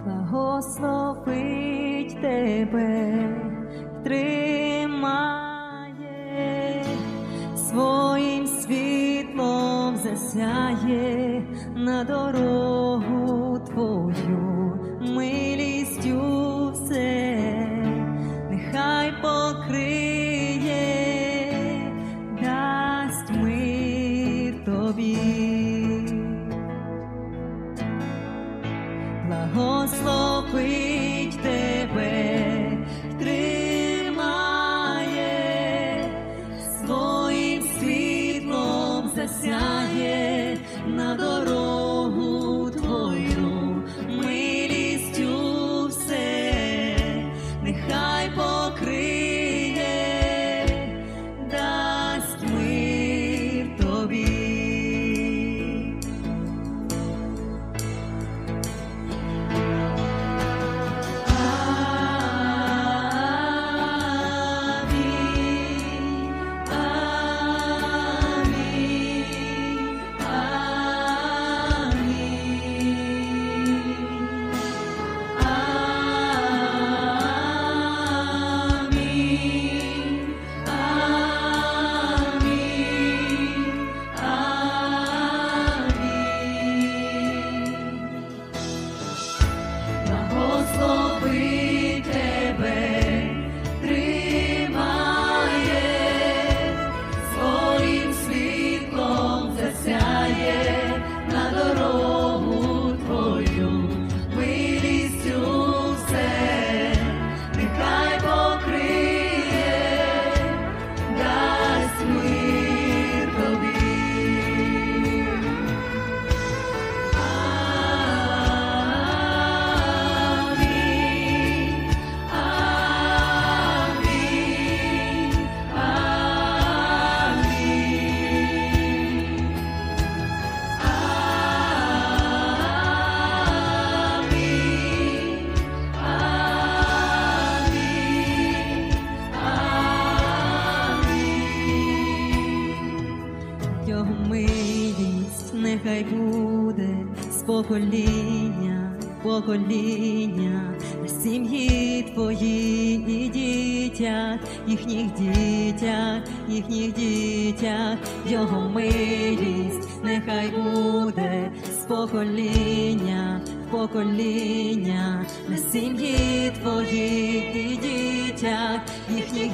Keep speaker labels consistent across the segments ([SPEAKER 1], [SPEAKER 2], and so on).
[SPEAKER 1] благословить тебе, тримає, своїм світлом засяє на дорогу твою, милістю все, нехай покриє, дасть мир тобі. Благословить тебе, тримає, своїм світлом засяє на дорогу твою, милістю все, нехай покриє, дасть мир тобі. Благослови тебе, тримає, своїм світлом засяє на дорогу твою, милістю все, нехай покриє, дасть мир тобі. Його милість нехай буде з покоління в покоління, на сім'ї твої і дітях, їхніх дітях, Його милість нехай буде з покоління в покоління, на сім'ї твої і дітях, їхніх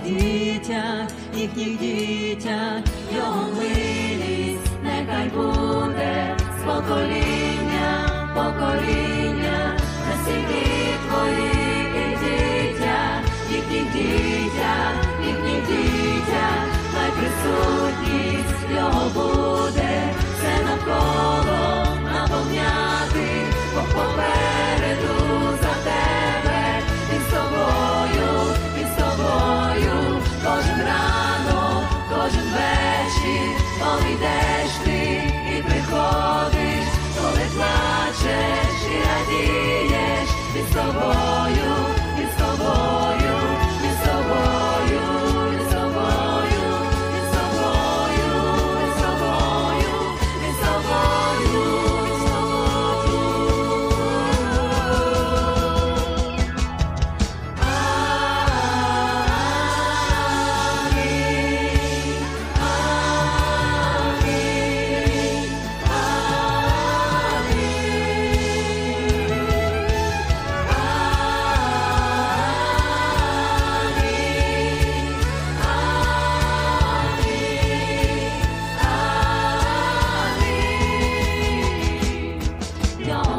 [SPEAKER 1] дітях, Його милість нехай буде з покоління в покоління, на сім'ї твої і дітях, їхніх дітях, хай присутність Його буде все навколо наповняти, Бог попереду за тебе, Він з тобою, кожен ранок, кожен вечір, коли йдеш ти і приходиш, коли плачеш і радієш, Він з тобою, Він з тобою, Він з тобою, Він з тобою, Він з тобою, Він з тобою, Він з тобою, Він з Його